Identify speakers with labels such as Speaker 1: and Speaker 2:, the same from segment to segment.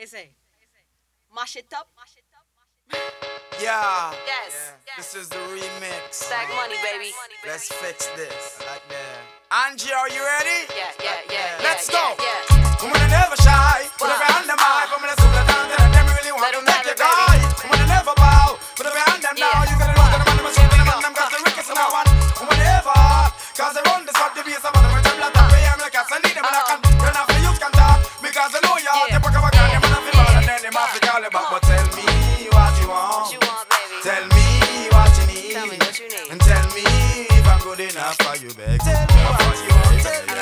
Speaker 1: you say? Mash it up.
Speaker 2: Yeah.
Speaker 1: Yes.
Speaker 2: This is the remix.
Speaker 1: Stack money, baby.
Speaker 2: Let's fix this. Like that. Angie, are you ready?
Speaker 1: Yeah.
Speaker 2: Let's go.
Speaker 1: Yeah.
Speaker 2: Woman are never shy. Put up your hand on my. Woman are super talented and them really want
Speaker 1: Let
Speaker 2: to
Speaker 1: 'em
Speaker 2: take
Speaker 1: have
Speaker 2: your
Speaker 1: it, baby.
Speaker 2: guy. Woman are never bow. Put up your hand on now. You gotta know that the man them are shooting them and them got the rickets and that one. Woman never. Cause they run this up the base of them with them like that. Pay them like I need them and I can. Then after you can talk. Because I know you're the back of a gun. Them and I feel bad and then them have to call it back. But tell me what you want.
Speaker 1: What you want, baby?
Speaker 2: Tell me what you need.
Speaker 1: Tell me what you need.
Speaker 2: And tell me if I'm good enough for you, baby. Tell me what you want.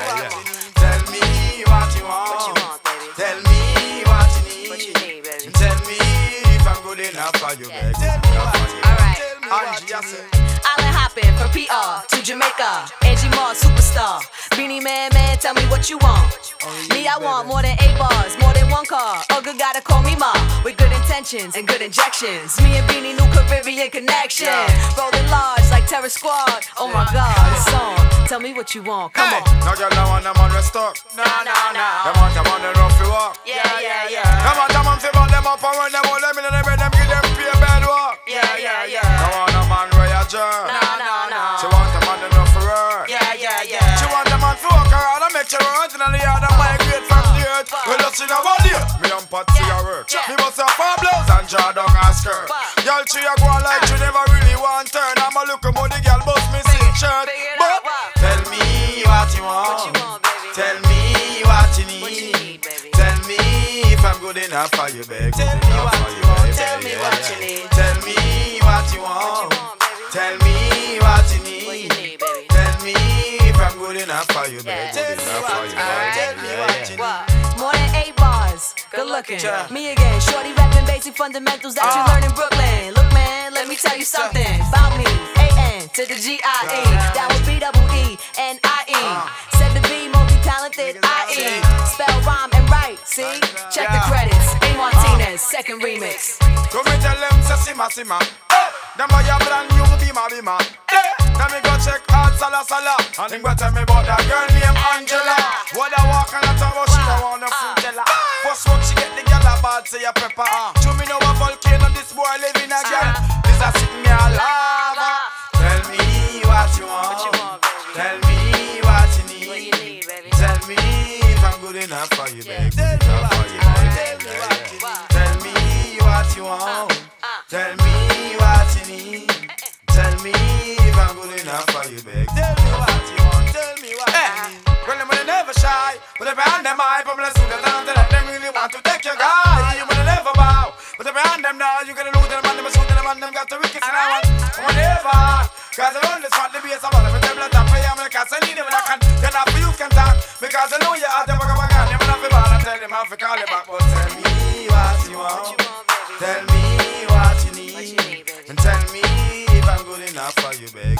Speaker 2: Tell me what you want.
Speaker 1: What you want, baby?
Speaker 2: Tell me what you need.
Speaker 1: What you need, baby?
Speaker 2: And tell me if I'm good enough for you, baby.
Speaker 1: Alright.
Speaker 2: Angie, I say.
Speaker 1: Island hopping from PR to Jamaica. Angie Moss, superstar. Beanie Man, tell me what you want. Me, I want more than 8 bars, more than 1 car. Ugga gotta call me Ma, with good intentions and good injections. Me and Beanie, new Caribbean connection. Rolling large like Terror Squad. Oh my God, this song. Tell me what you want. Come on.
Speaker 2: No girl, no one, I'm on the stock.
Speaker 1: Nah.
Speaker 2: Them want them on the rough to walk.
Speaker 1: Yeah.
Speaker 2: Come on, fi ball them up and run them all. Them in the bed, them give them pay bed walk.
Speaker 1: Yeah.
Speaker 2: No want a man where you jerk.
Speaker 1: Nah.
Speaker 2: She want a man enough for her.
Speaker 1: Yeah.
Speaker 2: She want a man to walk around and make sure her hunting on the yard and migrate from the earth. Well, just in a one day, me and Pat see her work. Me bust her 4 blouse and draw down her skirt. Y'all she a go on like she never really want turn. I'm a look about the girl bust me silk shirt. But tell me what you want.
Speaker 1: Baby?
Speaker 2: Tell me what you need.
Speaker 1: What you need, baby?
Speaker 2: Tell me if I'm good enough for you, baby.
Speaker 1: Tell me what you want. Tell me what you need.
Speaker 2: Tell me what you want. Tell me what you need.
Speaker 1: What you need, baby?
Speaker 2: Tell me if I'm good enough for you, baby.
Speaker 1: Yeah.
Speaker 2: Good enough for you, baby.
Speaker 1: Tell
Speaker 2: me what you
Speaker 1: What? More than 8 bars. Good looking.
Speaker 2: Yeah.
Speaker 1: Me again. Shorty rapping basic fundamentals that you learn in Brooklyn. Look, man, let me tell you something about me. A-N to the G-I-E. That would B-double-E-N-I-E. Said to be multi-talented, I-E. Spell, rhyme, and write. See? Check the credits. A. Martinez, second remix.
Speaker 2: Come and tell them, say, sima. Them boy a brand new bima. Then me go check out Sala. And him go tell me about that girl named Angela. What I walk and I talk about she don't want no fruitella. First one she get the girl a bad say a pepper. Show me know a volcano this boy living again. This a sitting me a lava. Tell me what you want.
Speaker 1: baby?
Speaker 2: Tell me what you need.
Speaker 1: What you need, baby?
Speaker 2: Tell me if I'm good enough for you, baby. Tell me what you want. Tell me what you want. Tell me what you need. Tell me if I'm good enough for you, baby. Tell me what you want. Tell me what you need. Well, them will never shy, but if I hand them high, people are soon that them really want to take your guy. You will never bow, but if I hand them now, you gotta lose them and them are shooting them and them got the rickets and I want. Whatever, cause I run this part the base of all of them like that. Pay them like I need them and I can get off for you can talk. Because I know you're out there, but I'm gonna have to ball and tell them how to call you back. But tell me what you want. Tell me what you need. And tell me if I'm good enough for you, baby.